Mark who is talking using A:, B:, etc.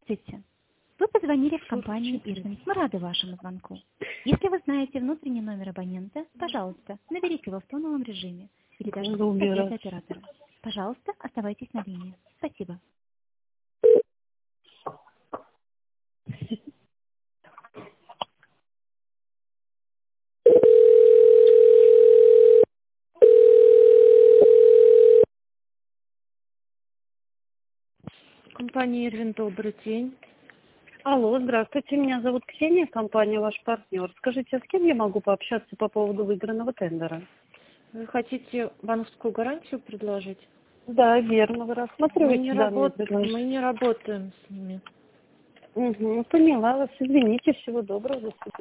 A: Здравствуйте. Вы позвонили в компанию «Ирвинг». Мы рады вашему звонку. Если вы знаете внутренний номер абонента, пожалуйста, наберите его в тоновом режиме или даже советы оператора. Пожалуйста, оставайтесь на линии. Спасибо.
B: Компания Ирвин, добрый день.
C: Алло, здравствуйте, меня зовут Ксения, компания «Ваш партнер». Скажите, а с кем я могу пообщаться по поводу выигранного тендера?
B: Вы хотите банковскую гарантию предложить?
C: Да, верно, вы
B: Мы
C: рассматриваете
B: не,
C: данное
B: мы
C: предложение?
B: не работаем с ними.
C: Поняла вас, извините, всего доброго, до свидания.